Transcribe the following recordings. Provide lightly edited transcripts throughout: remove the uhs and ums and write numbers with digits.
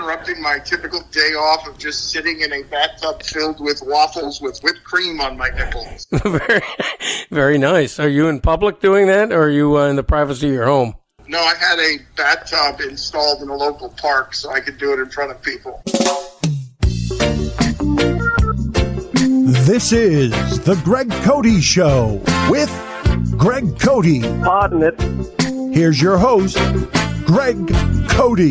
interrupting my typical day off of just sitting in a bathtub filled with waffles with whipped cream on my nipples. Very, very nice. Are you in public doing that, or are you in the privacy of your home? No, I had a bathtub installed in a local park so I could do it in front of people. This is The Greg Cody Show with Greg Cody. Pardon it. Here's your host, Greg Cody.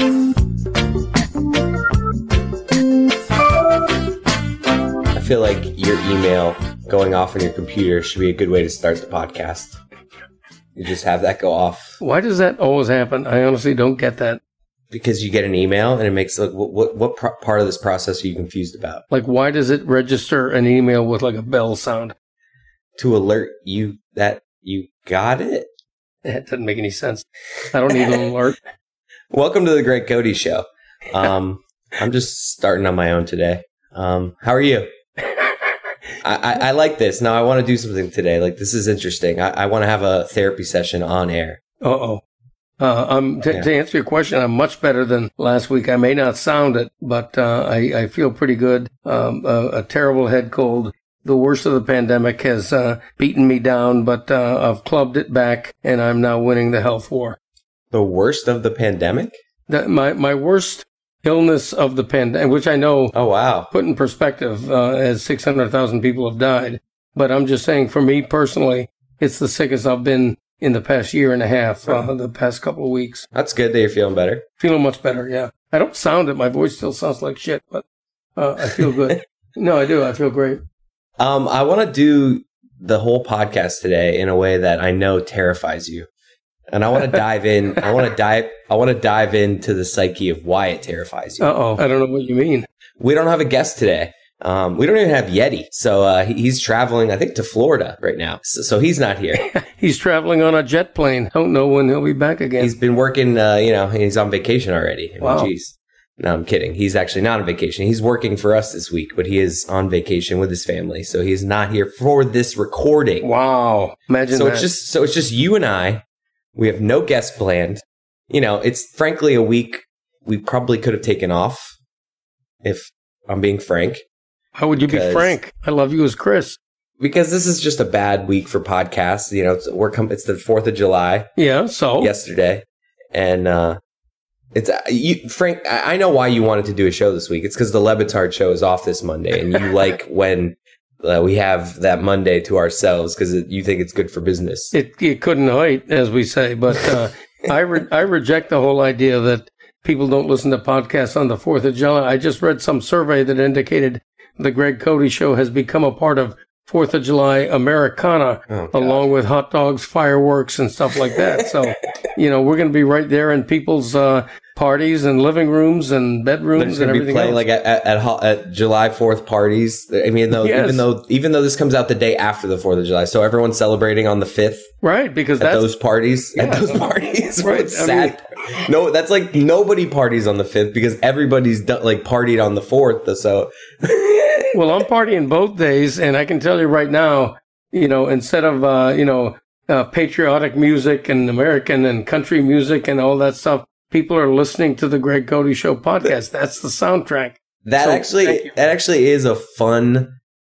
I feel like your email going off on your computer should be a good way to start the podcast. You just have that go off. Why does that always happen? I honestly don't get that. Because you get an email and it makes like what part of this process are you confused about? Like, why does it register an email with like a bell sound? To alert you that you got it? That doesn't make any sense. I don't need an alert. Welcome to the Greg Cody Show. I'm just starting on my own today. How are you? I like this. Now I want to do something today. Like, this is interesting. I want to have a therapy session on air. Uh-oh. To answer your question, I'm much better than last week. I may not sound it, but I feel pretty good. A terrible head cold. The worst of the pandemic has beaten me down, but I've clubbed it back, and I'm now winning the health war. The worst of the pandemic? My worst illness of the pandemic, which I know, oh wow, put in perspective, as 600,000 people have died. But I'm just saying, for me personally, it's the sickest I've been in the past year and a half, the past couple of weeks. That's good that you're feeling better. Feeling much better, yeah. I don't sound it. My voice still sounds like shit, but I feel good. No, I do. I feel great. I want to do the whole podcast today in a way that I know terrifies you. And I want to dive in. I want to dive into the psyche of why it terrifies you. Uh-oh. I don't know what you mean. We don't have a guest today. We don't even have Yeti. So he's traveling, I think, to Florida right now. So he's not here. He's traveling on a jet plane. Don't know when he'll be back again. He's been working, he's on vacation already. I mean, wow. Geez. No, I'm kidding. He's actually not on vacation. He's working for us this week, but he is on vacation with his family. So he's not here for this recording. Wow. Imagine that. It's just you and I. We have no guest planned. You know, it's frankly a week we probably could have taken off, if I'm being frank. How would you be frank? I love you as Chris. Because this is just a bad week for podcasts. You know, it's the 4th of July. Yeah, so? Yesterday. And Frank, I know why you wanted to do a show this week. It's because the Lebitard show is off this Monday. And you like when we have that Monday to ourselves because you think it's good for business. It couldn't wait, as we say. But I reject the whole idea that people don't listen to podcasts on the 4th of July. I just read some survey that indicated the Greg Cody Show has become a part of 4th of July Americana, along with hot dogs, fireworks, and stuff like that. So, we're going to be right there in people's parties and living rooms and bedrooms and everything else. Like at July 4th parties. I mean, even though this comes out the day after the 4th of July, so everyone's celebrating on the 5th, right? Because at those parties, right? It's sad. No, that's like nobody parties on the 5th because everybody's partied on the 4th. So, well, I'm partying both days, and I can tell you right now, instead of patriotic music and American and country music and all that stuff, people are listening to the Greg Cody Show podcast. That's the soundtrack. That actually is a fun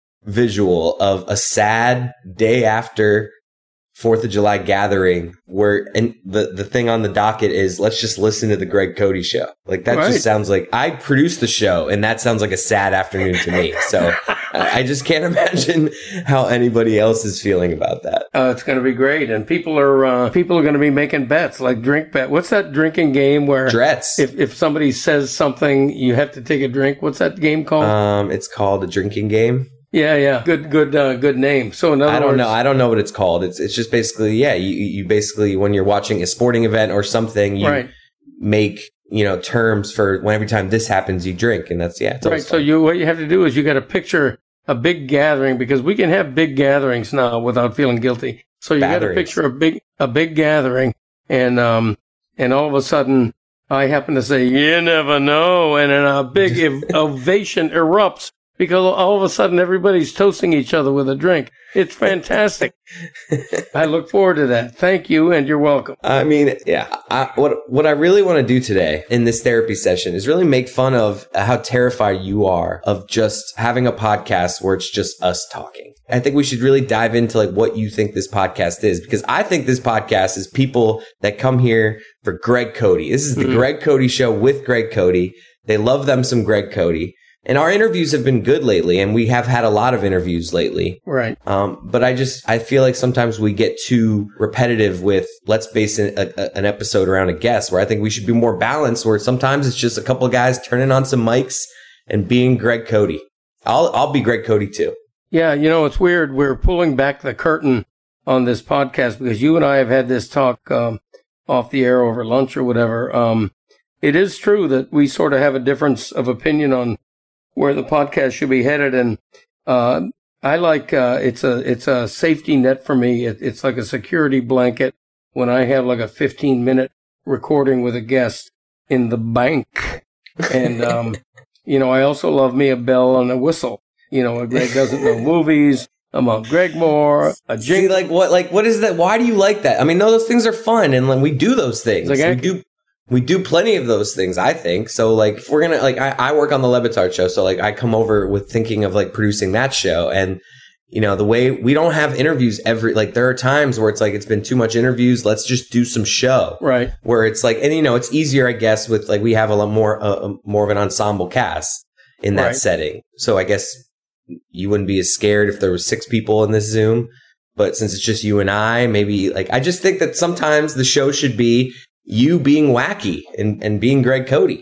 visual of a sad day after 4th of July gathering where the thing on the docket is let's just listen to the Greg Cody Show. Like that just sounds like I produced the show and that sounds like a sad afternoon to me. So I just can't imagine how anybody else is feeling about that. It's going to be great. And people are going to be making bets like drink bet. What's that drinking game where Dretz. If somebody says something, you have to take a drink. What's that game called? It's called a drinking game. Yeah. Good name. So in other words, I don't know what it's called. It's just basically, you basically, when you're watching a sporting event or something, you make, terms for when every time this happens, you drink. And that's, it's right. So what you have to do is you got to picture a big gathering because we can have big gatherings now without feeling guilty. So you got to picture a big gathering and all of a sudden I happen to say, you never know. And then a big ovation erupts. because all of a sudden everybody's toasting each other with a drink. It's fantastic. I look forward to that. Thank you, and you're welcome. I mean, yeah. What I really want to do today in this therapy session is really make fun of how terrified you are of just having a podcast where it's just us talking. I think we should really dive into like what you think this podcast is, because I think this podcast is people that come here for Greg Cote. This is the Greg Cote Show with Greg Cote. They love them some Greg Cote. And our interviews have been good lately, and we have had a lot of interviews lately. Right. But I feel like sometimes we get too repetitive with let's base an episode around a guest, where I think we should be more balanced, where sometimes it's just a couple of guys turning on some mics and being Greg Cote. I'll be Greg Cote too. Yeah, it's weird. We're pulling back the curtain on this podcast because you and I have had this talk off the air over lunch or whatever. It is true that we sort of have a difference of opinion on where the podcast should be headed, and I like it's a safety net for me. It's like a security blanket when I have like a 15-minute recording with a guest in the bank, and I also love me a bell and a whistle. Greg doesn't know movies. I'm on Greg Moore. A See, what is that? Why do you like that? I mean, no, those things are fun, and we do those things. We do plenty of those things, I think. So, like, if we're going to, I work on the Le Batard show. So, I come over with thinking of, producing that show. And, the way we don't have interviews there are times where it's like, it's been too much interviews. Let's just do some show. Right. Where it's like, and, it's easier, I guess, with, we have a lot more of an ensemble cast in that setting. So, I guess you wouldn't be as scared if there was 6 people in this Zoom. But since it's just you and I, maybe, I just think that sometimes the show should be you being wacky and being Greg Cote.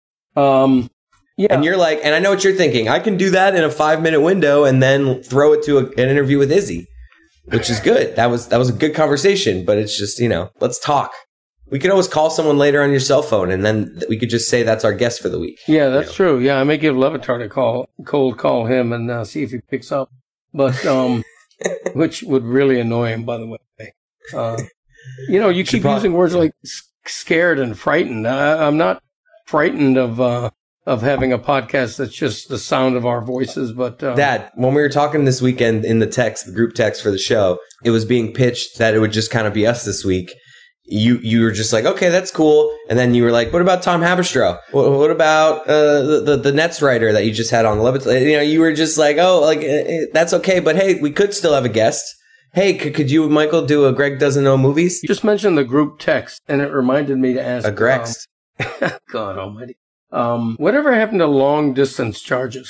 Yeah. And you're like, and I know what you're thinking. I can do that in a 5-minute window and then throw it to an interview with Izzy, which is good. That was a good conversation, but it's just, let's talk. We could always call someone later on your cell phone, and then we could just say that's our guest for the week. Yeah, that's true. Yeah, I may give Le Batard a cold call him and see if he picks up, but which would really annoy him, by the way. You keep using words like scared and frightened. I'm not frightened of having a podcast that's just the sound of our voices, but Dad, when we were talking this weekend in the group text for the show, it was being pitched that it would just kind of be us this week. You were just like, okay, that's cool, and then you were like, what about Tom Haberstroh? What about the Nets writer that you just had on the Levitt? You were just like, that's okay, but hey, we could still have a guest. Hey, could you, Michael, do a Greg Doesn't Know Movies? You just mentioned the group text, and it reminded me to ask... A Grext. God almighty. Whatever happened to long-distance charges?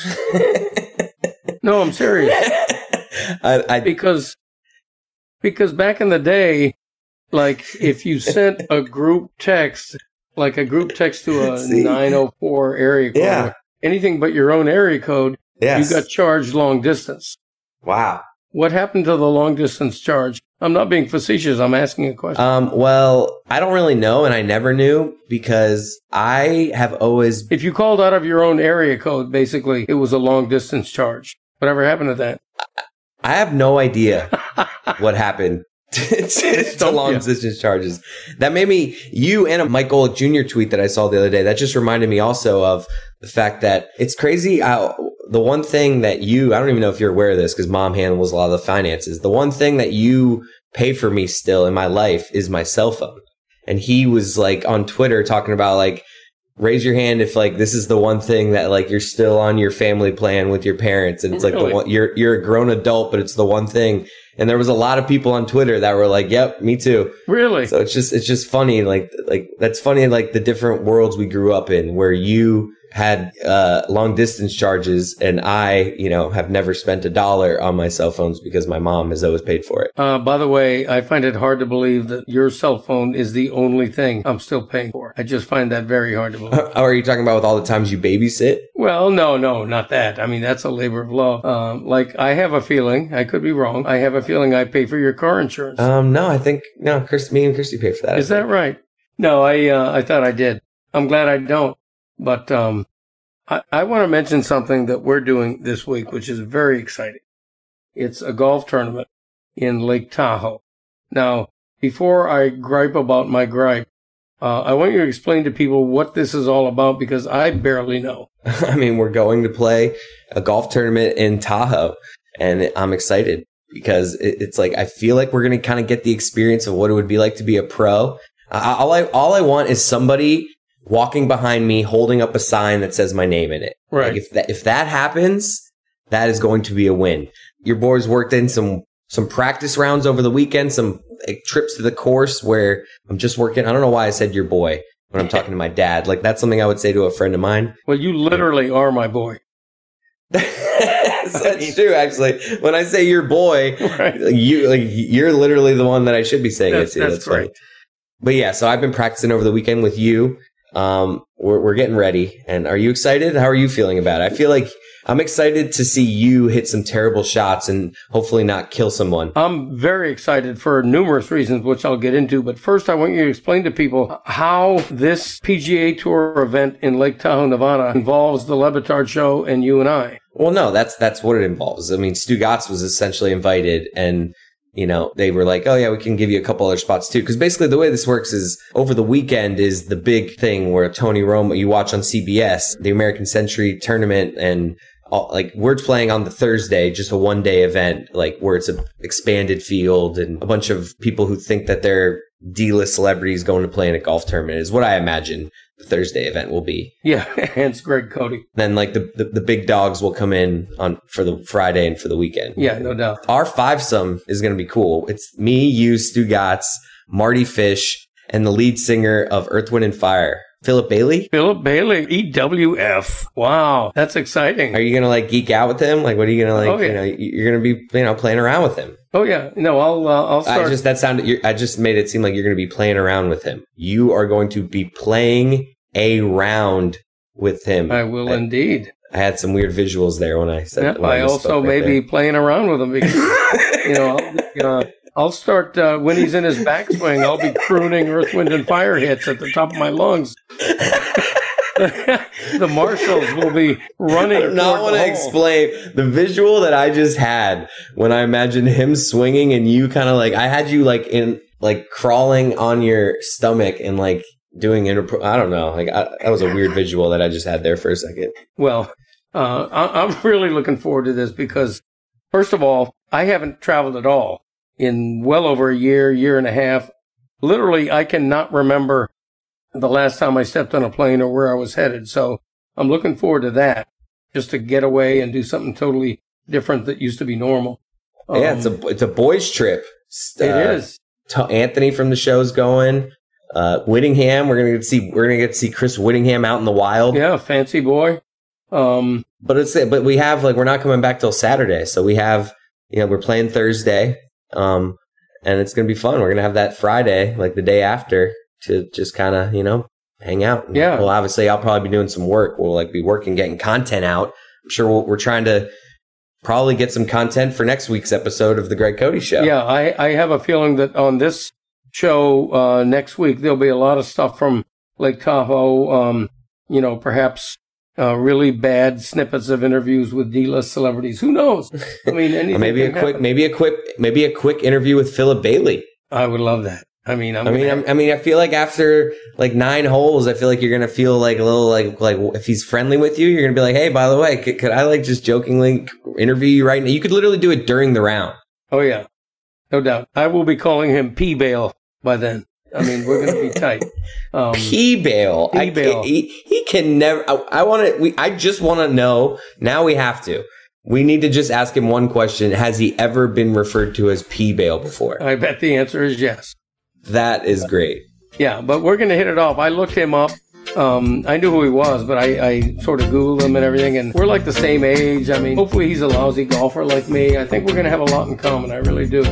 No, I'm serious. Because back in the day, if you sent a group text, to a 904 area code, anything but your own area code, you got charged long distance. Wow. What happened to the long distance charge? I'm not being facetious. I'm asking a question. Well, I don't really know, and I never knew because I have always... If you called out of your own area code, basically, it was a long distance charge. Whatever happened to that? I have no idea what happened to long distance charges. That made me... You and a Mike Golick Jr. tweet that I saw the other day, that just reminded me also of the fact that it's crazy how... The one thing that I don't even know if you're aware of this because Mom handles a lot of the finances. The one thing that you pay for me still in my life is my cell phone. And he was on Twitter talking about raise your hand if this is the one thing that you're still on your family plan with your parents. And it's the one, you're a grown adult, but it's the one thing. And there was a lot of people on Twitter that were like, yep, me too. Really? So it's just funny. That's funny. The different worlds we grew up in where you had long distance charges and I, have never spent $1 on my cell phones because my mom has always paid for it. By the way, I find it hard to believe that your cell phone is the only thing I'm still paying for. I just find that very hard to believe. Are you talking about with all the times you babysit? Well, no, not that. I mean, that's a labor of love. I have a feeling, I could be wrong, I have a feeling I pay for your car insurance. No, I think, me and Christy pay for that. Is that right? No, I thought I did. I'm glad I don't. But I want to mention something that we're doing this week, which is very exciting. It's a golf tournament in Lake Tahoe. Now, before I gripe about my gripe, I want you to explain to people what this is all about because I barely know. I mean, we're going to play a golf tournament in Tahoe, and I'm excited because it's like I feel like we're going to kind of get the experience of what it would be like to be a pro. All I want is somebody walking behind me holding up a sign that says my name in it. Right. Like if that happens, that is going to be a win. Your boys worked in some practice rounds over the weekend, some trips to the course where I'm just working. I don't know why I said your boy when I'm talking to my dad. Like that's something I would say to a friend of mine. Well, you literally are my boy. That's true, actually. When I say your boy, right. You're literally the one that I should be saying it to. That's right. Funny. But yeah, so I've been practicing over the weekend with you. We're getting ready. And are you excited? How are you feeling about it? I feel like I'm excited to see you hit some terrible shots and hopefully not kill someone. I'm very excited for numerous reasons, which I'll get into. But first, I want you to explain to people how this PGA Tour event in Lake Tahoe, Nevada involves the Le Batard Show and you and I. Well, no, that's what it involves. I mean, Stugotz was essentially invited and they were like, oh yeah, we can give you a couple other spots too. Cause basically the way this works is over the weekend is the big thing where Tony Romo, you watch on CBS, the American Century Tournament and we're playing on the Thursday, just a 1-day event, like where it's an expanded field and a bunch of people who think that they're D-list celebrities going to play in a golf tournament is what I imagine the Thursday event will be. Yeah, hence Greg Cody. Then like the big dogs will come in for the Friday and for the weekend. Yeah, no doubt. Our fivesome is going to be cool. It's me, you, Stugotz, Marty Fish, and the lead singer of Earth, Wind & Fire. Philip Bailey? Philip Bailey, EWF. Wow, that's exciting. Are you going to geek out with him? What are you going to Oh, yeah. you're going to be, playing around with him. Oh yeah. No, I'll start. I just made it seem like you're going to be playing around with him. You are going to be playing a round with him. I will indeed. I had some weird visuals there when I said. Yeah, I also may be playing around with him because I'll start when he's in his backswing. I'll be crooning Earth, Wind & Fire hits at the top of my lungs. The marshals will be running. I do not want to explain the visual that I just had when I imagined him swinging and you kind of I had you in crawling on your stomach and doing I don't know. That was a weird visual that I just had there for a second. Well, I'm really looking forward to this because, first of all, I haven't traveled at all in well over a year and a half. Literally, I cannot remember the last time I stepped on a plane or where I was headed. So I'm looking forward to that, just to get away and do something totally different that used to be normal. Yeah, it's a boys' trip. It is. Anthony from the show's going. Whittingham, we're gonna get to see Chris Whittingham out in the wild. Yeah, fancy boy. But we have we're not coming back till Saturday, so we have we're playing Thursday, and it's gonna be fun. We're gonna have that Friday, the day after, to just kind of hang out. And yeah. Well, obviously, I'll probably be doing some work. We'll be working, getting content out. I'm sure we're trying to probably get some content for next week's episode of the Greg Cody Show. Yeah, I have a feeling that on this show next week there'll be a lot of stuff from Lake Tahoe. Perhaps really bad snippets of interviews with D-list celebrities. Who knows? I mean, anything. maybe a quick interview with Philip Bailey. I would love that. I feel like after 9 holes, I feel like you're gonna feel a little if he's friendly with you, you're gonna be like, hey, by the way, could I just jokingly interview you right now? You could literally do it during the round. Oh yeah, no doubt. I will be calling him P-Bail by then. We're gonna be tight. P-Bail. P-Bail. He can never. I just want to know. Now we have to. We need to just ask him one question. Has he ever been referred to as P-Bail before? I bet the answer is yes. That is great. Yeah, but we're going to hit it off. I looked him up. I knew who he was, but I sort of Googled him and everything, and we're the same age. Hopefully he's a lousy golfer like me. I think we're going to have a lot in common. I really do.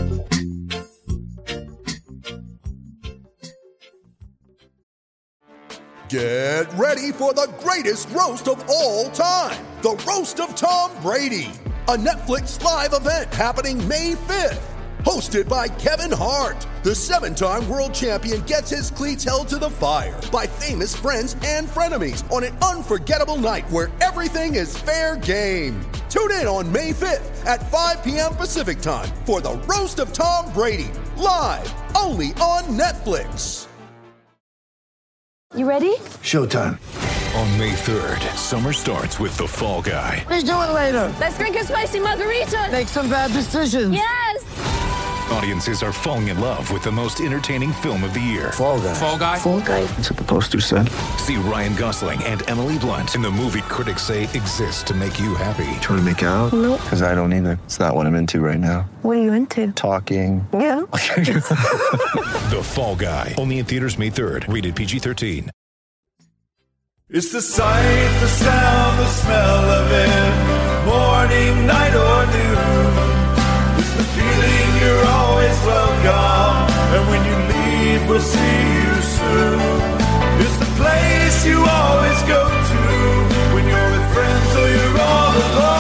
Get ready for the greatest roast of all time, the Roast of Tom Brady, a Netflix live event happening May 5th. Hosted by Kevin Hart, the 7-time world champion gets his cleats held to the fire by famous friends and frenemies on an unforgettable night where everything is fair game. Tune in on May 5th at 5 p.m. Pacific time for the Roast of Tom Brady, live only on Netflix. You ready? Showtime. On May 3rd, summer starts with The Fall Guy. Let's do it later. Let's drink a spicy margarita. Make some bad decisions. Yes! Audiences are falling in love with the most entertaining film of the year. Fall Guy. Fall Guy? Fall guy. That's what the poster said. See Ryan Gosling and Emily Blunt in the movie critics say exists to make you happy. Trying to make it out? Nope. Because I don't either. It's not what I'm into right now. What are you into? Talking. Yeah. The Fall Guy. Only in theaters May 3rd. Rated PG-13. It's the sight, the sound, the smell of it. Morning, night, or noon. It's the feeling you're always welcome. And when you leave, we'll see you soon. It's the place you always go to when you're with friends or you're all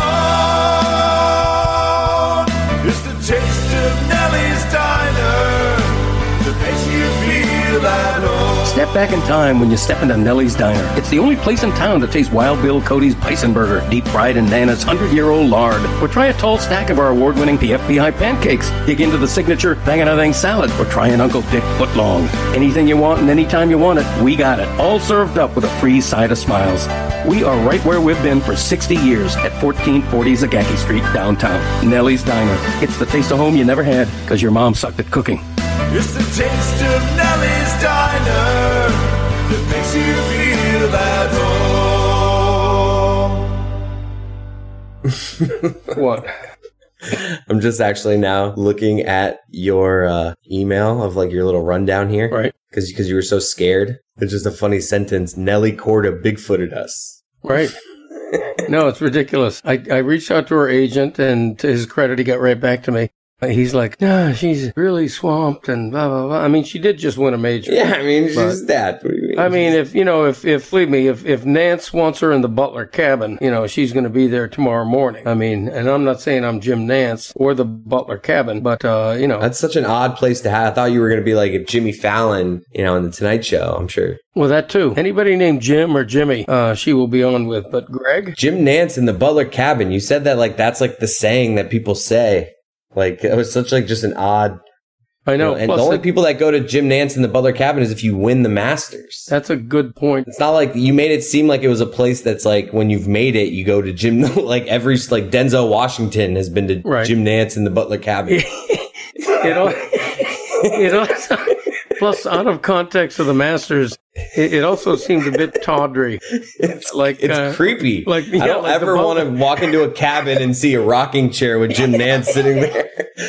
alone. It's the taste of Nellie's Diner that makes you feel at home. Step back in time when you step into Nellie's Diner. It's the only place in town to taste Wild Bill Cody's Bison Burger, deep fried in Nana's 100-year-old lard. Or try a tall stack of our award-winning PFBI pancakes. Dig into the signature Bang and a Thing salad. Or try an Uncle Dick footlong. Anything you want and anytime you want it, we got it. All served up with a free side of smiles. We are right where we've been for 60 years at 1440 Zagacki Street, downtown. Nellie's Diner. It's the taste of home you never had because your mom sucked at cooking. It's the taste of Nellie's Diner that makes you feel at home. What? I'm just actually now looking at your email of like your little rundown here. Right. Because you were so scared. It's just a funny sentence. Nellie Corda Bigfooted us. Right. No, it's ridiculous. I reached out to her agent, and to his credit, he got right back to me. He's like, nah, she's really swamped and blah, blah, blah. I mean, she did just win a major. Yeah, I mean, she's that. What do you mean? I mean, believe me, if Nance wants her in the Butler cabin, she's going to be there tomorrow morning. I mean, and I'm not saying I'm Jim Nance or the Butler cabin, but, That's such an odd place to have. I thought you were going to be like Jimmy Fallon, in the Tonight Show, I'm sure. Well, that too. Anybody named Jim or Jimmy, she will be on with. But Greg? Jim Nance in the Butler cabin. You said that like that's like the saying that people say. Like, it was such like just an odd... I know. And the only people that go to Jim Nance in the Butler cabin is if you win the Masters. That's a good point. It's not like you made it seem like it was a place that's like when you've made it, you go to Jim... Like Denzel Washington has been to Jim Nance in the Butler cabin. It also... Plus, out of context of the Masters, it also seemed a bit tawdry. It's creepy. I don't like ever want to walk into a cabin and see a rocking chair with Jim Nance sitting there.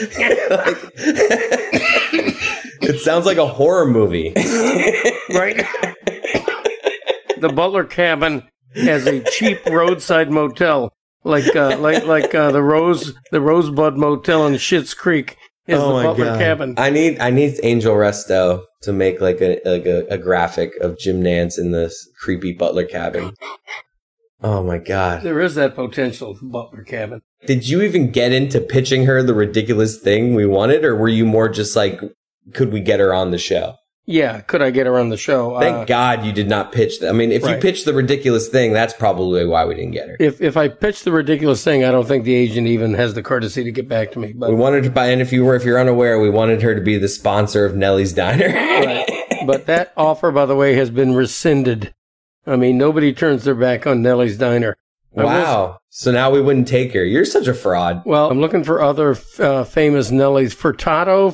It sounds like a horror movie. Right? The Butler cabin as a cheap roadside motel, like the Rosebud Motel in Schitt's Creek. Is the Butler cabin. I need Angel Resto to make like a graphic of Jim Nance in this creepy Butler cabin. Oh my God. There is that potential, the Butler cabin. Did you even get into pitching her the ridiculous thing we wanted, or were you more just like, could we get her on the show? Yeah, could I get her on the show? Thank God you did not pitch that. I mean, if you pitched the ridiculous thing, that's probably why we didn't get her. If I pitched the ridiculous thing, I don't think the agent even has the courtesy to get back to me. But we wanted to buy, and if you're unaware, we wanted her to be the sponsor of Nellie's Diner. Right. But that offer, by the way, has been rescinded. I mean, nobody turns their back on Nellie's Diner. Wow. So now we wouldn't take her. You're such a fraud. Well, I'm looking for other famous Nellies. Frittata.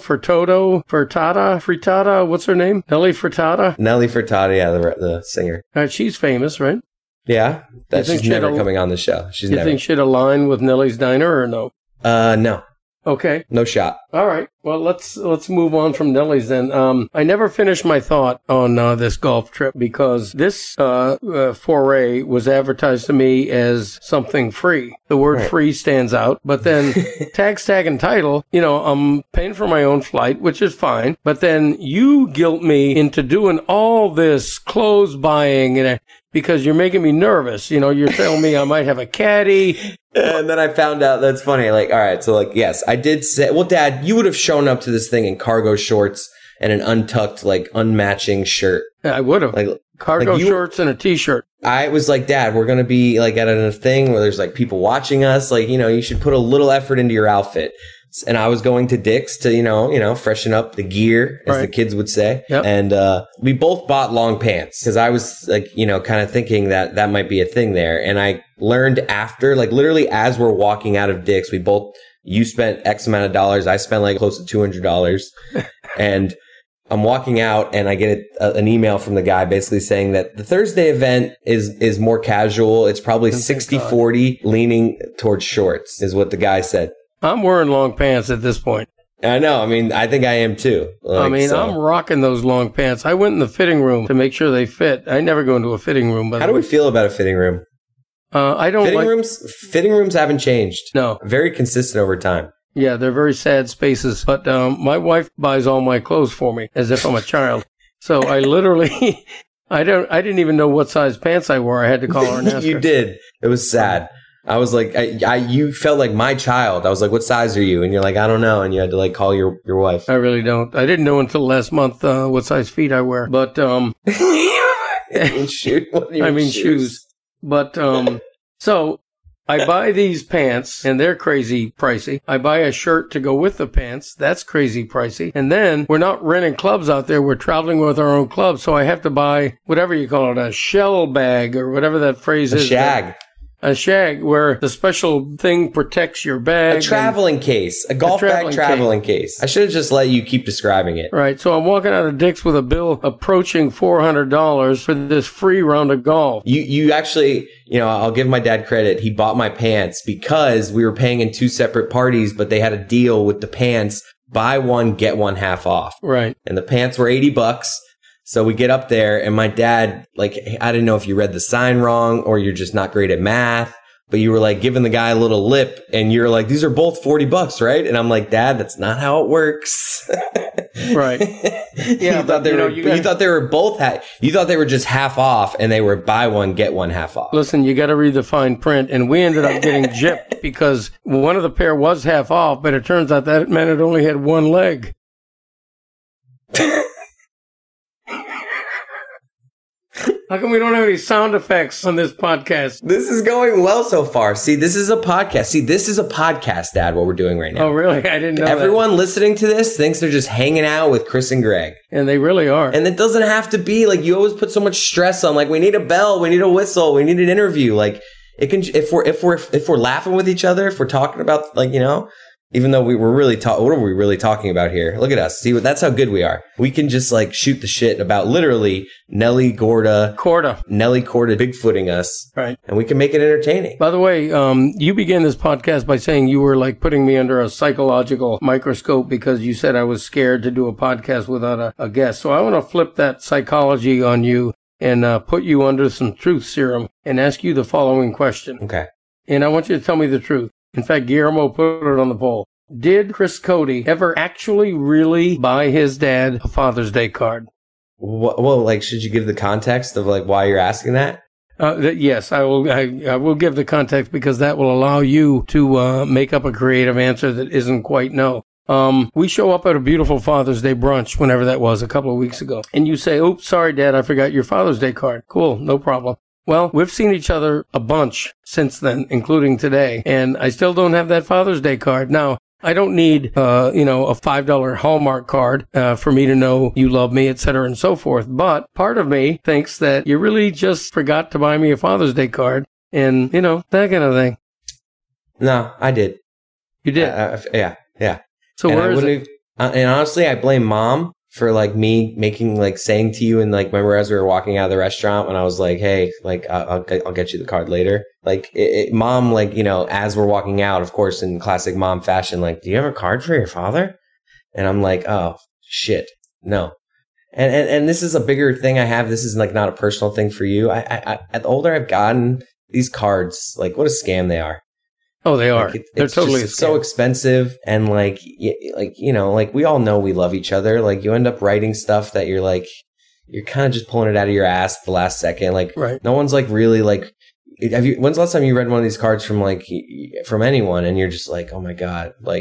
What's her name? Nellie Furtado? Nellie Furtado, yeah, the singer. She's famous, right? Yeah. She's never coming on the show. You think she'd align with Nellie's Diner or no? No. Okay. No shot. All right. Well, let's move on from Nellie's then. I never finished my thought on this golf trip because this foray was advertised to me as something free. The word free stands out, but then tag and title, I'm paying for my own flight, which is fine. But then you guilt me into doing all this clothes buying and because you're making me nervous. You're telling me I might have a caddy. And then I found out, that's funny. Like, all right, so like, yes, I did say, well, Dad, you would have shown up to this thing in cargo shorts and an untucked, like, unmatching shirt. Yeah, I would have. Like cargo shorts and a t-shirt. I was like, Dad, we're going to be like at a thing where there's like people watching us. Like, you should put a little effort into your outfit. And I was going to Dick's to, you know, freshen up the gear, as the kids would say. Yep. And we both bought long pants because I was like, you know, kind of thinking that might be a thing there. And I learned after, like literally as we're walking out of Dick's, you spent X amount of dollars. I spent like close to $200. And I'm walking out and I get an email from the guy basically saying that the Thursday event is more casual. It's probably 60-40 leaning towards shorts is what the guy said. I'm wearing long pants at this point. I know. I mean, I think I am too. I'm rocking those long pants. I went in the fitting room to make sure they fit. I never go into a fitting room. How do we feel about a fitting room? I don't Fitting rooms haven't changed. No. Very consistent over time. Yeah, they're very sad spaces. But my wife buys all my clothes for me as if I'm a child. So I literally, I didn't even know what size pants I wore. I had to call her and ask her. You did. It was sad. I was like, you felt like my child. I was like, what size are you? And you're like, I don't know. And you had to like call your wife. I really don't. I didn't know until last month what size feet I wear. But shoes. But so I buy these pants and they're crazy pricey. I buy a shirt to go with the pants. That's crazy pricey. And then we're not renting clubs out there. We're traveling with our own clubs. So I have to buy whatever you call it, a shell bag or whatever that phrase is. A shag. A shag where the special thing protects your bag. A traveling case. A golf bag traveling case. I should have just let you keep describing it. Right. So I'm walking out of Dick's with a bill approaching $400 for this free round of golf. You actually, you know, I'll give my dad credit. He bought my pants because we were paying in two separate parties, but they had a deal with the pants. Buy one, get one half off. Right. And the pants were $80. So we get up there and my dad, like, I didn't know if you read the sign wrong or you're just not great at math, but you were like giving the guy a little lip and you're like, these are both $40, right? And I'm like, Dad, that's not how it works. Right. Yeah. You thought they were just half off and they were buy one, get one half off. Listen, you got to read the fine print. And we ended up getting gypped because one of the pair was half off, but it turns out that meant it only had one leg. How come we don't have any sound effects on this podcast? This is going well so far. See, this is a podcast, Dad, what we're doing right now. Oh, really? I didn't know Everyone listening to this thinks they're just hanging out with Chris and Greg. And they really are. And it doesn't have to be like you always put so much stress on like we need a bell, we need a whistle, we need an interview. Like it can if we're laughing with each other, if we're talking about like, you know, even though we're really what are we really talking about here? Look at us. See, that's how good we are. We can just like shoot the shit about literally Nelly Corda Bigfooting us. Right. And we can make it entertaining. By the way, you began this podcast by saying you were like putting me under a psychological microscope because you said I was scared to do a podcast without a guest. So I want to flip that psychology on you and put you under some truth serum and ask you the following question. Okay. And I want you to tell me the truth. In fact, Guillermo put it on the poll. Did Chris Cote ever actually really buy his dad a Father's Day card? Well, like, should you give the context of like why you're asking that? Yes, I will. I will give the context because that will allow you to make up a creative answer that isn't quite no. We show up at a beautiful Father's Day brunch, whenever that was, a couple of weeks ago, and you say, "Oops, sorry, Dad, I forgot your Father's Day card." Cool, no problem. Well, we've seen each other a bunch since then, including today, and I still don't have that Father's Day card. Now, I don't need, a $5 Hallmark card for me to know you love me, etc., and so forth. But part of me thinks that you really just forgot to buy me a Father's Day card, and that kind of thing. No, I did. You did? Yeah. So where is it? And honestly, I blame Mom for like me saying to you and like remember as we were walking out of the restaurant when I was like, hey, like I'll get you the card later. Like Mom, like, as we're walking out, of course, in classic Mom fashion, like, do you have a card for your father? And I'm like, oh shit, no. And this is a bigger thing I have. This is like not a personal thing for you. I the older I've gotten, these cards, like what a scam they are. Oh, they are. They're totally so expensive. And like we all know we love each other. Like you end up writing stuff that you're kind of just pulling it out of your ass at the last second. Like right. No one's like really like, when's the last time you read one of these cards from anyone and you're just like, oh my God, like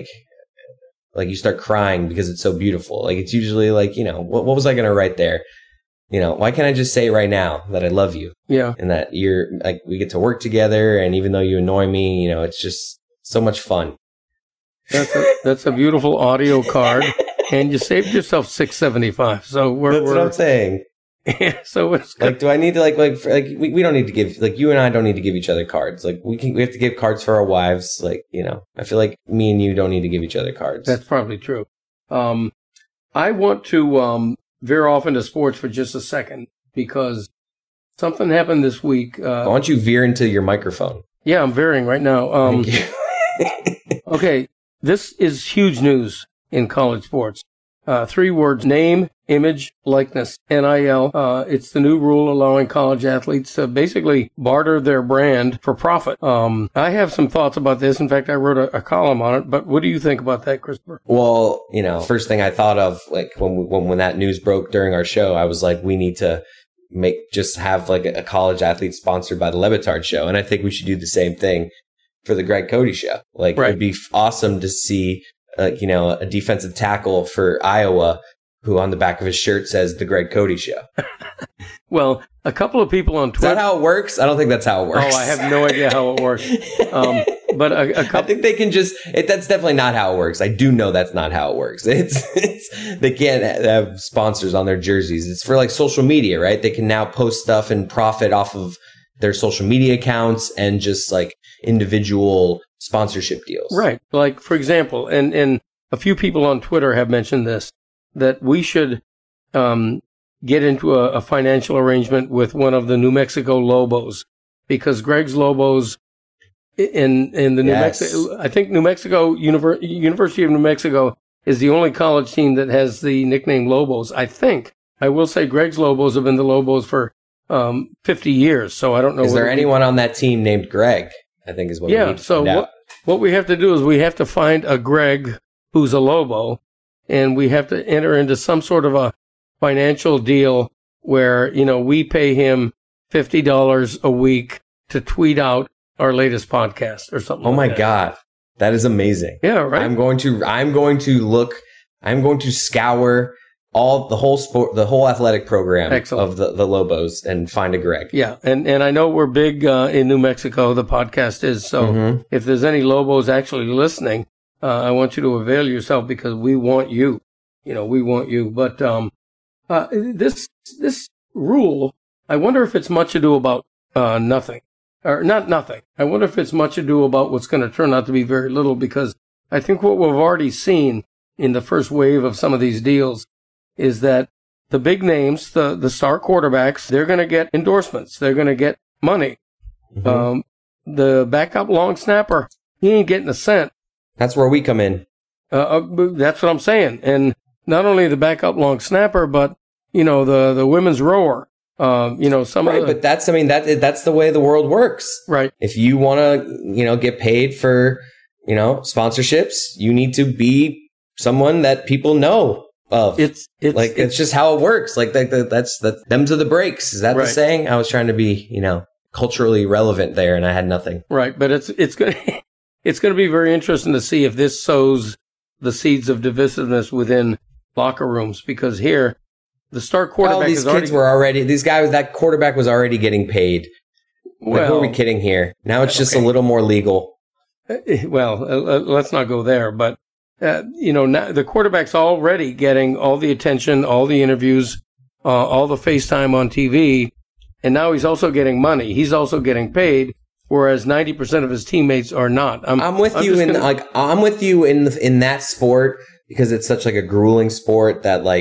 you start crying because it's so beautiful. Like it's usually like, what was I going to write there? Why can't I just say right now that I love you? Yeah. And that you're like, we get to work together. And even though you annoy me, it's just so much fun. That's a beautiful audio card, and you saved yourself $6.75. So that's what I'm saying. Yeah, so it's good. Like, do I need to we don't need to give, like, you and I don't need to give each other cards. Like, we have to give cards for our wives. Like, you know, I feel like me and you don't need to give each other cards. That's probably true. I want to veer off into sports for just a second because something happened this week. Why don't you veer into your microphone? Yeah, I'm veering right now. Thank you. Okay, this is huge news in college sports. 3 words: name, image, likeness, NIL. It's the new rule allowing college athletes to basically barter their brand for profit. I have some thoughts about this. In fact, I wrote a column on it. But what do you think about that, Christopher? Well, you know, first thing I thought of, like, when that news broke during our show, I was like, we need to have like a college athlete sponsored by the Le Batard show. And I think we should do the same thing for the Greg Cody show. Like, right. It'd be awesome to see, you know, a defensive tackle for Iowa who on the back of his shirt says the Greg Cody show. Well, a couple of people on Twitter. Is that how it works? I don't think that's how it works. Oh, I have no idea how it works. But a couple. I think they can that's definitely not how it works. I do know that's not how it works. They can't have sponsors on their jerseys. It's for like social media, right? They can now post stuff and profit off of their social media accounts and just like individual sponsorship deals. Right. Like, for example, and a few people on Twitter have mentioned this, that we should get into a financial arrangement with one of the New Mexico Lobos, because Greg's Lobos in the New Mexico, I think New Mexico, University of New Mexico is the only college team that has the nickname Lobos. I think. I will say Greg's Lobos have been the Lobos for 50 years, so I don't know. Is there anyone on that team named Greg? I think is what we need to find out. What we have to do is we have to find a Greg who's a Lobo, and we have to enter into some sort of a financial deal where, you know, we pay him $50 a week to tweet out our latest podcast or something. Oh my God. That is amazing. Yeah, right. I'm going to scour the whole athletic program of the Lobos and find a Greg. Yeah. And I know we're big in New Mexico, the podcast is. So if there's any Lobos actually listening, I want you to avail yourself, because we want you. You know, we want you. But this rule, I wonder if it's much ado about nothing. Or not nothing. I wonder if it's much ado about what's going to turn out to be very little, because I think what we've already seen in the first wave of some of these deals is that the big names, the star quarterbacks, they're going to get endorsements. They're going to get money. The backup long snapper, he ain't getting a cent. That's where we come in. That's what I'm saying. And not only the backup long snapper, but, you know, the women's rower. You know, but that's the way the world works. Right. If you want to, you know, get paid for, you know, sponsorships, you need to be someone that people know of. It's just how it works. Like that's them's are the breaks. Is that the saying? I was trying to be, you know, culturally relevant there, and I had nothing. Right. But it's going to be very interesting to see if this sows the seeds of divisiveness within locker rooms, because here, the star quarterback that quarterback was already getting paid. Well, like, who are we kidding here? Now it's just a little more legal. Well, let's not go there. But, you know, now the quarterback's already getting all the attention, all the interviews, all the FaceTime on TV. And now he's also getting money. He's also getting paid, whereas 90% of his teammates are not. I'm with you in that sport, because it's such like a grueling sport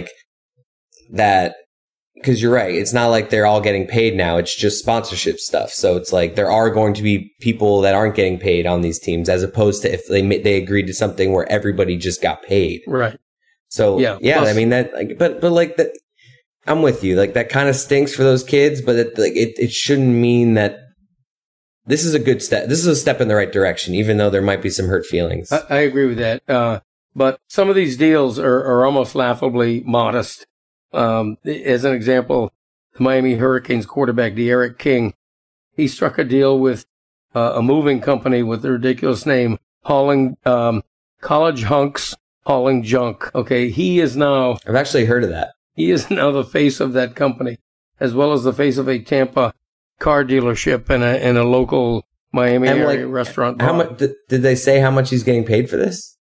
because you're right. It's not like they're all getting paid now. It's just sponsorship stuff. So it's like there are going to be people that aren't getting paid on these teams, as opposed to if they agreed to something where everybody just got paid. Right. So yeah. Plus, I mean that, like, but like that. I'm with you. Like, that kind of stinks for those kids, but it shouldn't mean that. This is a good step. This is a step in the right direction, even though there might be some hurt feelings. I agree with that. But some of these deals are almost laughably modest. As an example, the Miami Hurricanes quarterback, De'Aaron King, he struck a deal with a moving company with the ridiculous name, College Hunks Hauling Junk. Okay, he is now... I've actually heard of that. He is now the face of that company, as well as the face of a Tampa car dealership and a local Miami area restaurant. How much did they say how much he's getting paid for this?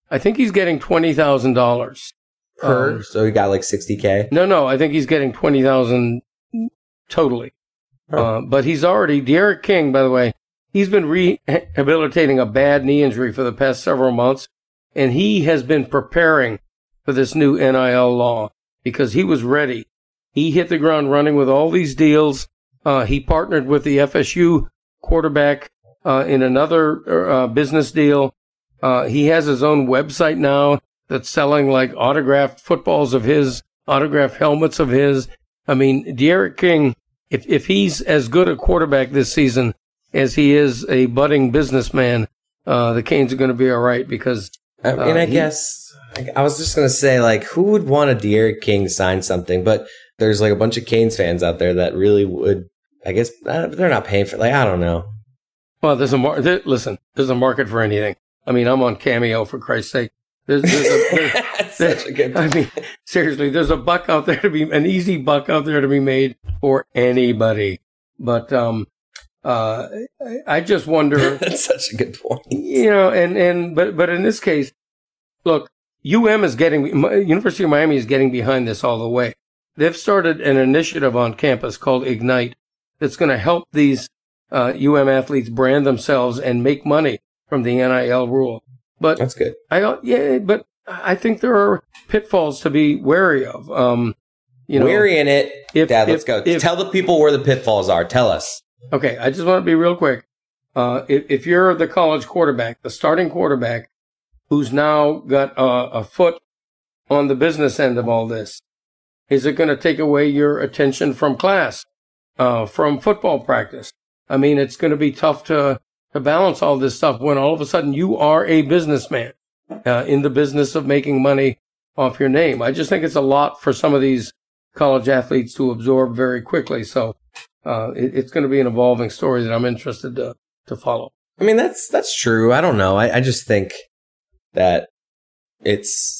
I think he's getting $20,000 per. So he got like $60K. No. I think he's getting $20,000 totally. But he's already De'Aaron King. By the way, he's been rehabilitating a bad knee injury for the past several months, and he has been preparing for this new NIL law because he was ready. He hit the ground running with all these deals. He partnered with the FSU quarterback in another business deal. He has his own website now that's selling like autographed footballs of his, autographed helmets of his. I mean, De'Aaron King, if he's as good a quarterback this season as he is a budding businessman, the Canes are going to be all right because. I guess I was just going to say, like, who would want a De'Aaron King sign something? But there's like a bunch of Canes fans out there that really would. I guess they're not paying for. Like, I don't know. Well, there's a market for anything. I mean, I'm on Cameo for Christ's sake. There's such a good. I mean, seriously, there's a buck out there an easy buck out there to be made for anybody. But I just wonder. That's such a good point. You know, but in this case, look, University of Miami is getting behind this all the way. They've started an initiative on campus called Ignite that's going to help these athletes brand themselves and make money from the NIL rule. But that's good. But I think there are pitfalls to be wary of. Wary in it. Dad, let's go. Tell the people where the pitfalls are. Tell us. Okay, I just want to be real quick. If you're the college quarterback, the starting quarterback, who's now got a foot on the business end of all this, is it going to take away your attention from class, from football practice? I mean, it's going to be tough to balance all this stuff when all of a sudden you are a businessman in the business of making money off your name. I just think it's a lot for some of these college athletes to absorb very quickly. So it's going to be an evolving story that I'm interested to follow. I mean, that's true. I don't know. I just think that it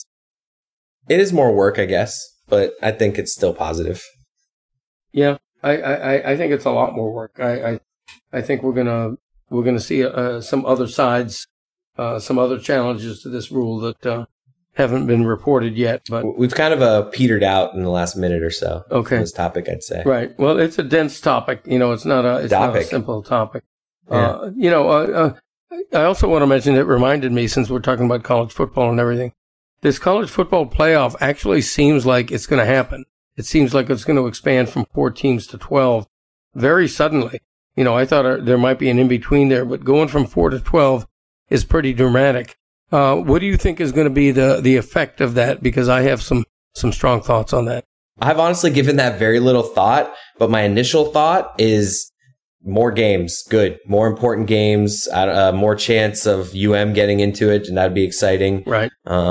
is more work, I guess, but I think it's still positive. Yeah, I think it's a lot more work. I think we're gonna see some other sides, some other challenges to this rule that haven't been reported yet. But we've kind of petered out in the last minute or so. Okay, on this topic, I'd say. Right. Well, it's a dense topic. You know, it's not a simple topic. Yeah. I also want to mention, it reminded me, since we're talking about college football and everything, this college football playoff actually seems like it's going to happen. It seems like it's going to expand from 4 teams to 12 very suddenly. You know, I thought there might be an in-between there, but going from 4 to 12 is pretty dramatic. What do you think is going to be the effect of that? Because I have some strong thoughts on that. I've honestly given that very little thought, but my initial thought is more games, good. More important games, more chance of getting into it, and that'd be exciting. Right.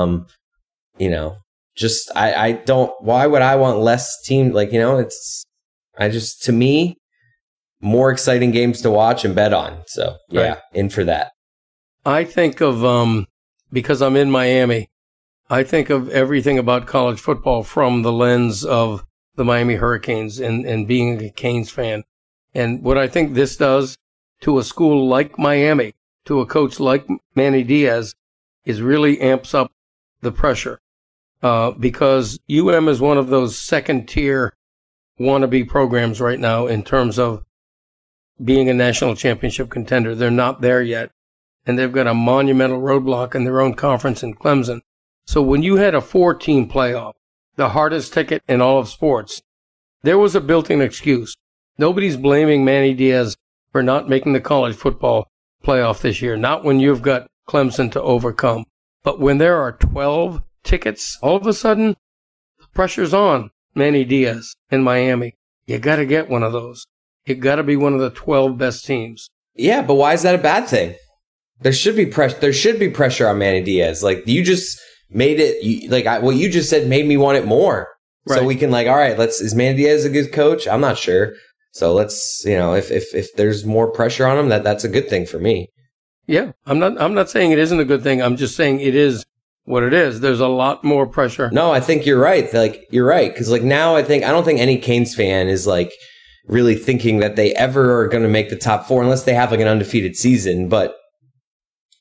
Just I don't. Why would I want less team? Like, to me, more exciting games to watch and bet on. So right. In for that. I think of because I'm in Miami, I think of everything about college football from the lens of the Miami Hurricanes and being a Canes fan. And what I think this does to a school like Miami, to a coach like Manny Diaz, is really amps up the pressure. Because is one of those second-tier wannabe programs right now in terms of being a national championship contender. They're not there yet. And they've got a monumental roadblock in their own conference in Clemson. So when you had a 4-team playoff, the hardest ticket in all of sports, there was a built-in excuse. Nobody's blaming Manny Diaz for not making the college football playoff this year. Not when you've got Clemson to overcome. But when there are 12 tickets, all of a sudden, the pressure's on Manny Diaz in Miami. You got to get one of those. You got to be one of the 12 best teams. Yeah, but why is that a bad thing? There should be pressure. There should be pressure on Manny Diaz. Like, you just made it. What you just said made me want it more. Right. So we can all right. Is Manny Diaz a good coach? I'm not sure. So let's, if there's more pressure on him, that's a good thing for me. Yeah, I'm not saying it isn't a good thing. I'm just saying it is what it is. There's a lot more pressure. No, I think you're right. You're right. Because now I don't think any Canes fan is really thinking that they ever are going to make the top 4 unless they have an undefeated season. But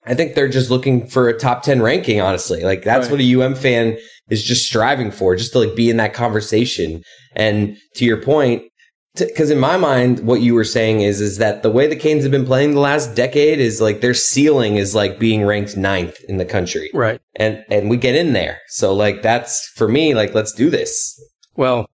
I think they're just looking for a top 10 ranking, honestly. Like, that's what a UM fan is just striving for, just to like be in that conversation. And to your point, because in my mind, what you were saying is that the way the Canes have been playing the last decade is like their ceiling is like being ranked 9th in the country. Right. And we get in there. So like, that's for me, like, let's do this. Well,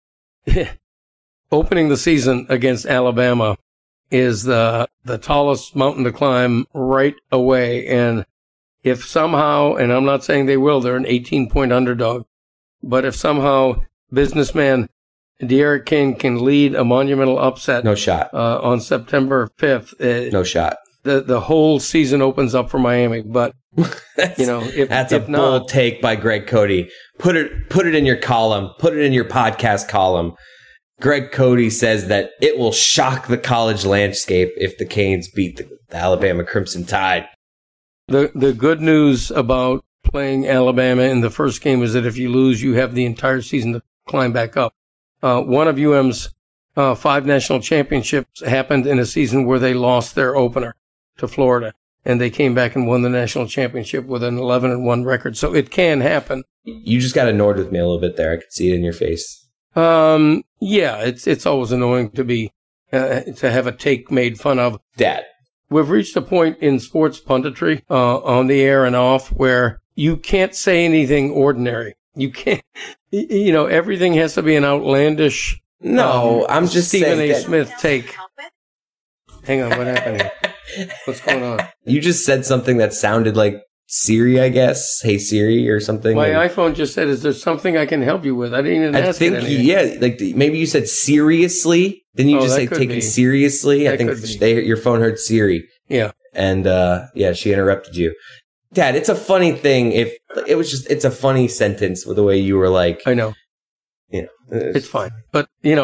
opening the season against Alabama is the tallest mountain to climb right away. And if somehow, and I'm not saying they will, they're an 18-point underdog, but if somehow businessman De'Aaron King can lead a monumental upset, no shot, on September 5th, no shot. The whole season opens up for Miami. But that's a bold take by Greg Cody. Put it in your column. Put it in your podcast column. Greg Cody says that it will shock the college landscape if the Canes beat the Alabama Crimson Tide. The good news about playing Alabama in the first game is that if you lose, you have the entire season to climb back up. One of UM's 5 national championships happened in a season where they lost their opener to Florida, and they came back and won the national championship with an 11-1 record. So it can happen. You just got annoyed with me a little bit there. I could see it in your face. Yeah, it's always annoying to have a take made fun of. Dad. We've reached a point in sports punditry, on the air and off, where you can't say anything ordinary. You can't, everything has to be an outlandish. No, I'm just Stephen saying A. Smith take. Hang on, what happened here? What's going on? You just said something that sounded like Siri, I guess. Hey Siri or something. My iPhone just said, "Is there something I can help you with?" I didn't even ask it. Maybe you said seriously. Didn't you just say taken seriously? I think your phone heard Siri. Yeah. And she interrupted you. Dad, it's a funny thing. If it was it's a funny sentence with the way you were like. I know. It's fine. But,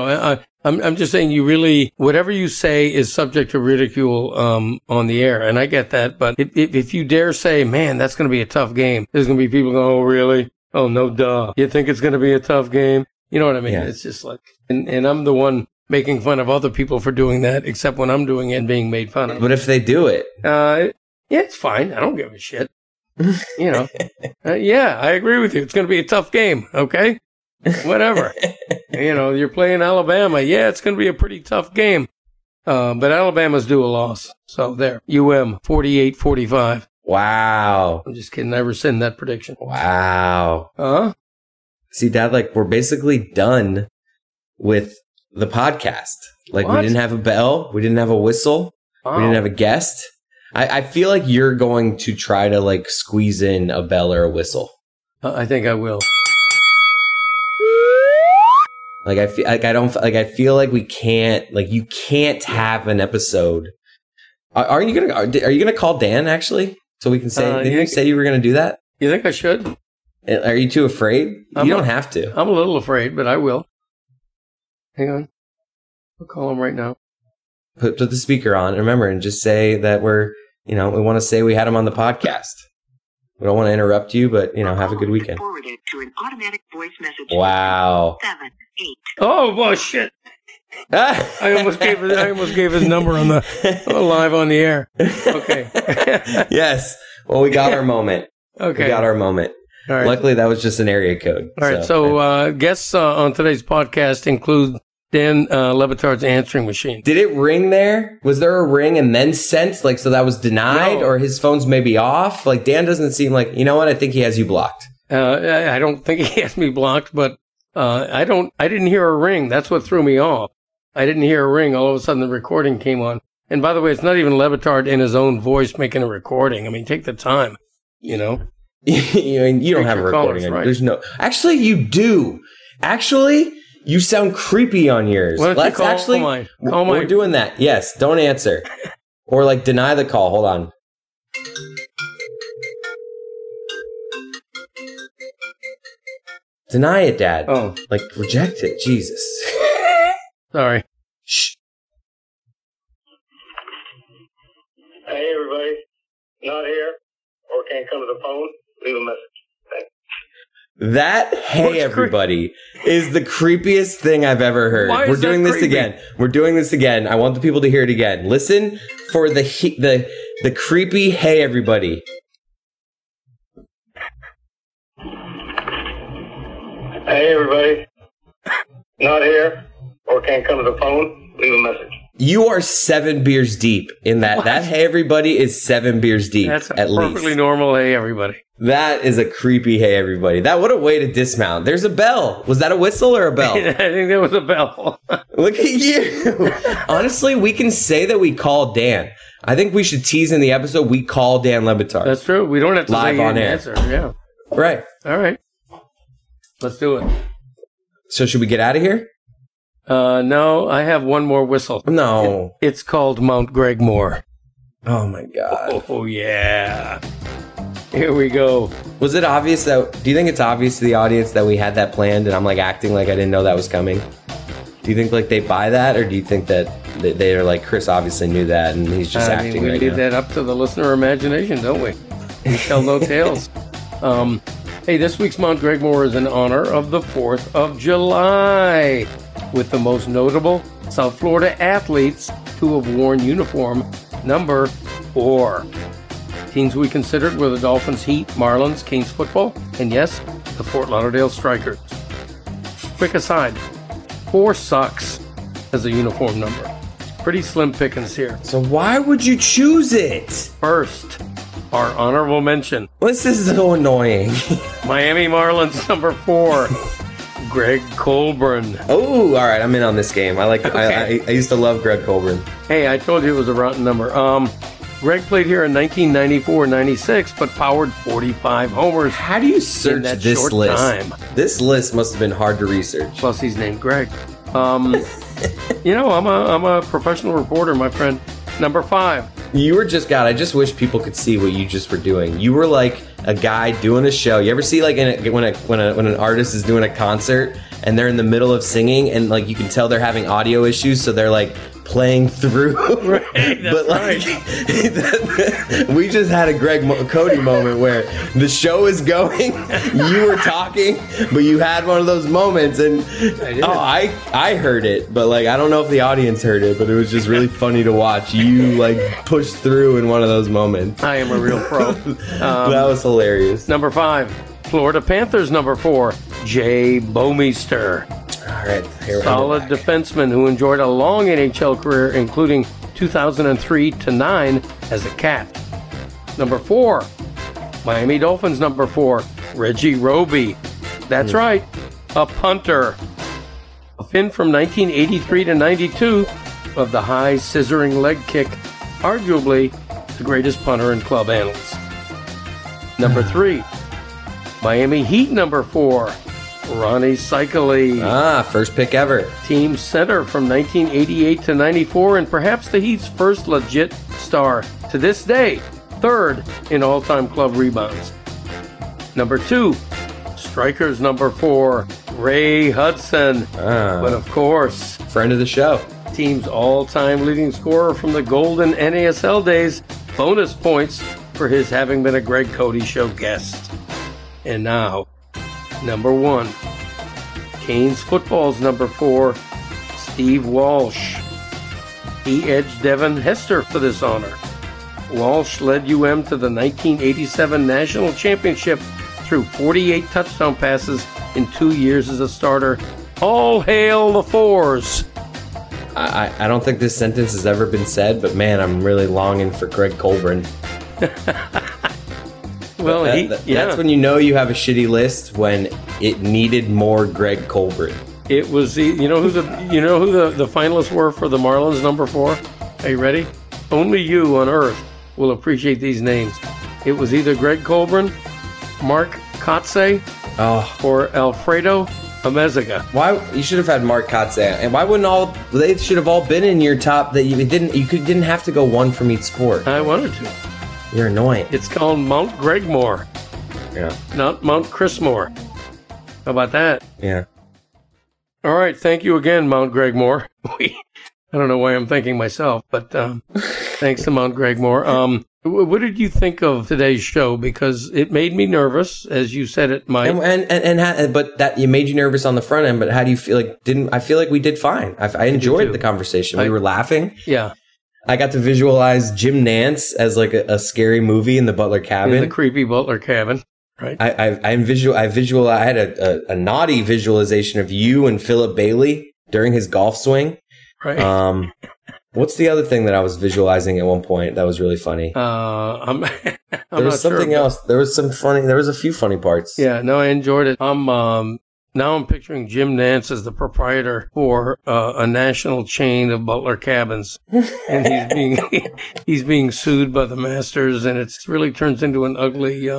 I'm just saying whatever you say is subject to ridicule on the air. And I get that. But if you dare say, man, that's going to be a tough game, there's going to be people going, oh, really? Oh, no, duh. You think it's going to be a tough game? You know what I mean? Yeah. It's just like, and I'm the one making fun of other people for doing that, except when I'm doing it and being made fun of. But if they do it? It's fine. I don't give a shit. I agree with you. It's going to be a tough game. Okay. Whatever. You're playing Alabama. Yeah, it's going to be a pretty tough game. But Alabama's due a loss. So there. 48-45. Wow. I'm just kidding. I rescind that prediction. Wow. Huh? See, Dad, we're basically done with the podcast. We didn't have a bell. We didn't have a whistle. Wow. We didn't have a guest. I feel like you're going to try to squeeze in a bell or a whistle. I think I will. I feel like we can't, you can't have an episode. Are you gonna call Dan actually? So we can say, didn't you say you were going to do that? You think I should? Are you too afraid? You don't have to. I'm a little afraid, but I will. Hang on. I'll call him right now. Put the speaker on, remember, and just say that we want to say we had him on the podcast. We don't want to interrupt you, but, have a good weekend. Forwarded to an automatic voice message. Wow. 7, 8. Oh, well, shit. I almost gave his number on the live on the air. Okay. Yes. Well, we got our moment. Okay. We got our moment. All right. Luckily, that was just an area code. All right. So guests on today's podcast include Dan Le Batard's answering machine. Did it ring there? Was there a ring and then sent? So that was denied? No. Or his phone's maybe off? Dan doesn't seem you know what? I think he has you blocked. I don't think he has me blocked, but I didn't hear a ring. That's what threw me off. I didn't hear a ring. All of a sudden, the recording came on. And by the way, it's not even Le Batard in his own voice making a recording. I mean, take the time, You don't have a recording. Callers, right? There's no. Actually, you do. Actually, you sound creepy on yours. Why don't you call mine? We're doing that. Yes. Don't answer. Or deny the call. Hold on. Deny it, Dad. Oh. Reject it. Jesus. Sorry. Shh. Hey, everybody. Not here or can't come to the phone, leave a message. Thanks. That, hey, everybody, is the creepiest thing I've ever heard. We're doing this again. We're doing this again. I want the people to hear it again. Listen for the creepy, hey, everybody. Hey, everybody. Not here or can't come to the phone, leave a message. You are 7 beers deep in that. That hey everybody is 7 beers deep. That's at perfectly least. normal. Hey everybody. That is a creepy hey everybody. That what a way to dismount. There's a bell. Was that a whistle or a bell? I think that was a bell. Look at you. Honestly, we can say that we call Dan. I think we should tease in the episode we call Dan Le Batard. That's true. We don't have to live say on an air. answer. Yeah. Right. All right. Let's do it. So should we get out of here? No, I have one more whistle. No. It's called Mount Gregmore. Oh my God. Oh yeah. Here we go. Was it obvious that, do you think it's obvious to the audience that we had that planned and I'm like acting like I didn't know that was coming? Do you think like they buy that, or do you think that they're like, Chris obviously knew that and he's just acting we right leave now? that up to the listener imagination, don't we? We tell no tales. Hey, this week's Mount Gregmore is in honor of the 4th of July, with the most notable South Florida athletes to have worn uniform number 4. Teams we considered were the Dolphins, Heat, Marlins, Kings football, and yes, the Fort Lauderdale Strikers. Quick aside, 4 sucks as a uniform number. Pretty slim pickings here. So why would you choose it? First, our honorable mention. This is so annoying. Miami Marlins number 4, Greg Colburn. Oh, all right. I'm in on this game. I like. Okay. I used to love Greg Colburn. Hey, I told you it was a rotten number. Greg played here in 1994-96, but powered 45 homers. How do you search in that this short list? time. This list must have been hard to research. Plus, he's named Greg. You know, I'm a professional reporter, my friend. Number 5. You were just, God, I just wish people could see what you just were doing. You were like a guy doing a show. You ever see like when an artist is doing a concert and they're in the middle of singing and like you can tell they're having audio issues, so they're like playing through. Right, but like we just had a Cody moment where the show is going, you were talking, but you had one of those moments, and I heard it, but like I don't know if the audience heard it, but it was just really funny to watch you like push through in one of those moments. I am a real pro. That was hilarious. Number 5, Florida Panthers number 4, Jay Bomeister. All right, here Solid defenseman who enjoyed a long NHL career, including 2003 to 9 as a Cat. Number 4, Miami Dolphins number 4, Reggie Roby. That's right, a punter. A Finn from 1983 to 92 of the high scissoring leg kick, arguably the greatest punter in club annals. Number 3, Miami Heat number 4, Ronnie Cycli. First pick ever. Team center from 1988 to 94, and perhaps the Heat's first legit star to this day, 3rd in all-time club rebounds. Number 2, Strikers number 4, Ray Hudson. But of course, friend of the show. Team's all-time leading scorer from the golden NASL days, bonus points for his having been a Greg Cody Show guest. And now, number 1, Canes football's number 4, Steve Walsh. He edged Devin Hester for this honor. Walsh led UM to the 1987 National Championship through 48 touchdown passes in 2 years as a starter. All hail the Fours. I don't think this sentence has ever been said, but man, I'm really longing for Greg Colburn. Well, that's when you know you have a shitty list, when it needed more Greg Colburn. It was you know who the finalists were for the Marlins number 4? Are you ready? Only you on Earth will appreciate these names. It was either Greg Colburn, Mark Kotze, or Alfredo Amezaga. Why you should have had Mark Kotze, and why wouldn't they should have all been in your top? That you didn't have to go one from each sport. I wanted to. You're annoying. It's called Mount Gregmore. Yeah. Not Mount Chrismore. How about that? Yeah. All right. Thank you again, Mount Gregmore. I don't know why I'm thanking myself, but thanks to Mount Gregmore. What did you think of today's show? Because it made me nervous, as you said it might. But that you made you nervous on the front end. But how do you feel? I feel like we did fine. I enjoyed the conversation. We were laughing. Yeah. I got to visualize Jim Nance as like a scary movie in the Butler cabin. In the creepy Butler cabin. right? I had a naughty visualization of you and Philip Bailey during his golf swing. Right. What's the other thing that I was visualizing at one point that was really funny? I'm there was something else. There was a few funny parts. Yeah, no, I enjoyed it. Now I'm picturing Jim Nance as the proprietor for a national chain of butler cabins, and he's being sued by the Masters, and it really turns into an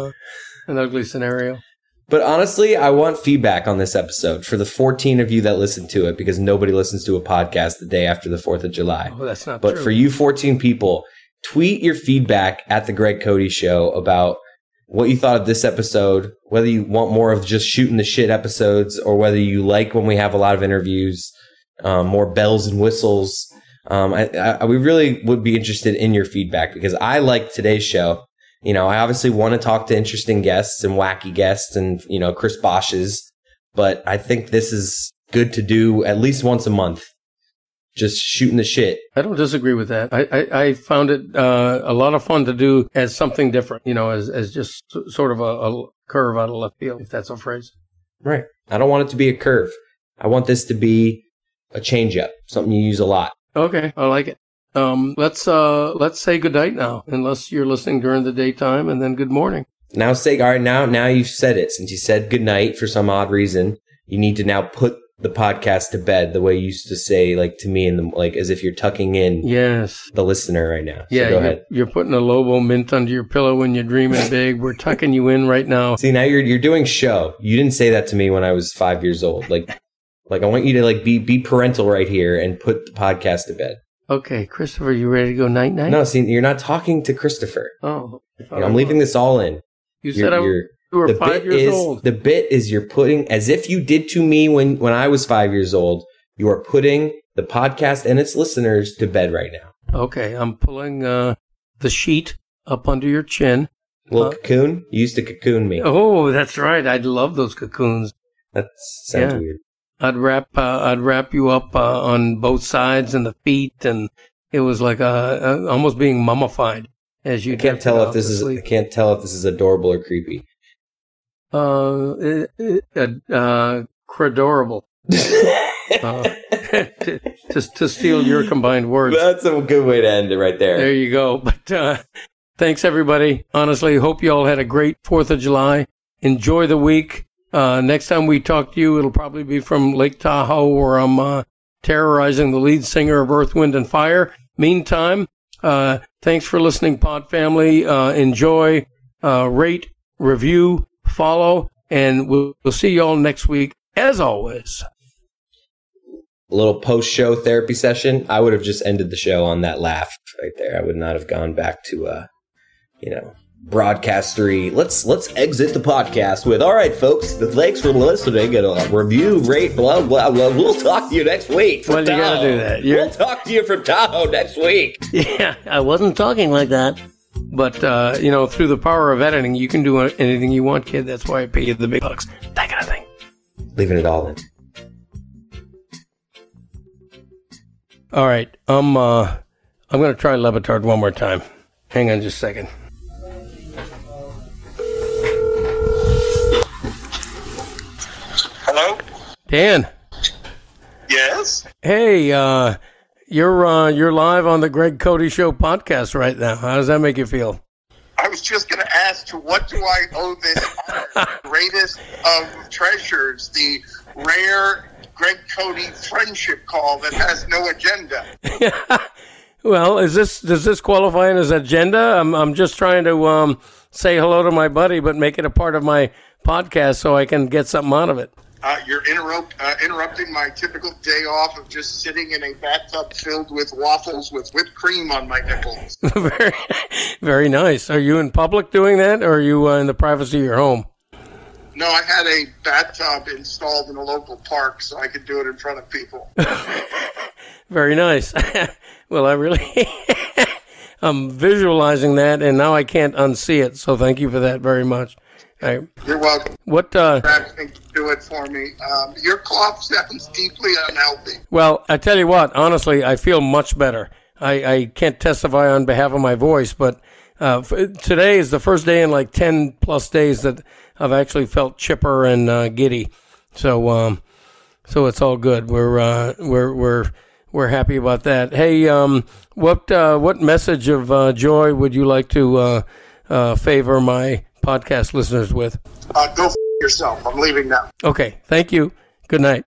ugly scenario. But honestly, I want feedback on this episode for the 14 of you that listen to it, because nobody listens to a podcast the day after the 4th of July. Oh, that's not true. But for you 14 people, tweet your feedback at The Greg Cody Show about what you thought of this episode, whether you want more of just shooting the shit episodes, or whether you like when we have a lot of interviews, more bells and whistles. We really would be interested in your feedback, because I like today's show. You know, I obviously want to talk to interesting guests and wacky guests and, you know, Chris Bosch's, but I think this is good to do at least once a month. Just shooting the shit. I don't disagree with that. I found it a lot of fun to do as something different, you know, as just sort of a curve out of left field, if that's a phrase. Right. I don't want it to be a curve. I want this to be a change-up, something you use a lot. Okay, I like it. Let's say goodnight now, unless you're listening during the daytime, and then good morning. Now now you've said it. Since you said goodnight for some odd reason, you need to now put the podcast to bed the way you used to say, like, to me, as if you're tucking in the listener right now. Yeah, so go ahead. You're putting a Lobo mint under your pillow when you're dreaming big. We're tucking you in right now. See, now you're doing show. You didn't say that to me when I was 5 years old. Like I want you to be parental right here and put the podcast to bed. Okay, Christopher, you ready to go night-night? No, see, you're not talking to Christopher. Oh. I'm leaving this all in. You said you were 5 years old. The bit is you're putting, as if you did to me when I was 5 years old, you are putting the podcast and its listeners to bed right now. Okay, I'm pulling the sheet up under your chin. Little cocoon? You used to cocoon me. Oh, that's right. I'd love those cocoons. That sounds weird. I'd wrap you up on both sides and the feet, and it was like almost being mummified as you. I can't tell if this is adorable or creepy. Credorable. To steal your combined words. That's a good way to end it right there. There you go. But thanks everybody. Honestly, hope you all had a great 4th of July. Enjoy the week. Next time we talk to you, it'll probably be from Lake Tahoe, where I'm terrorizing the lead singer of Earth, Wind, and Fire. Meantime, thanks for listening, Pod Family. Enjoy, rate, review, follow, and we'll see you all next week, as always. A little post-show therapy session. I would have just ended the show on that laugh right there. I would not have gone back to, broadcastery. Let's exit the podcast with, all right, folks, thanks for listening, and review, rate, blah, blah, blah. We'll talk to you next week. Well, you got to do that. We'll talk to you from Tahoe next week. Yeah, I wasn't talking like that. But, through the power of editing, you can do anything you want, kid. That's why I pay you the big bucks. That kind of thing. Leaving it all in. All right. I'm going to try Le Batard one more time. Hang on just a second. Hello? Dan. Yes? Hey, you're live on the Greg Cody Show podcast right now. How does that make you feel? I was just going to ask, to what do I owe this honor? Greatest of treasures, the rare Greg Cody friendship call that has no agenda. Well, does this qualify as agenda? I'm just trying to say hello to my buddy, but make it a part of my podcast so I can get something out of it. You're interrupting my typical day off of just sitting in a bathtub filled with waffles with whipped cream on my nipples. Very, very nice. Are you in public doing that, or are you in the privacy of your home? No, I had a bathtub installed in a local park so I could do it in front of people. Very nice. Well, I'm visualizing that, and now I can't unsee it, so thank you for that very much. You're welcome. What? Do it for me. Your cough sounds deeply unhealthy. Well, I tell you what, honestly, I feel much better. I can't testify on behalf of my voice, but today is the first day in like 10 plus days that I've actually felt chipper and giddy. So it's all good. We're happy about that. Hey, what message of joy would you like to favor my podcast listeners with? Go f*** yourself. I'm leaving now. Okay. Thank you. Good night.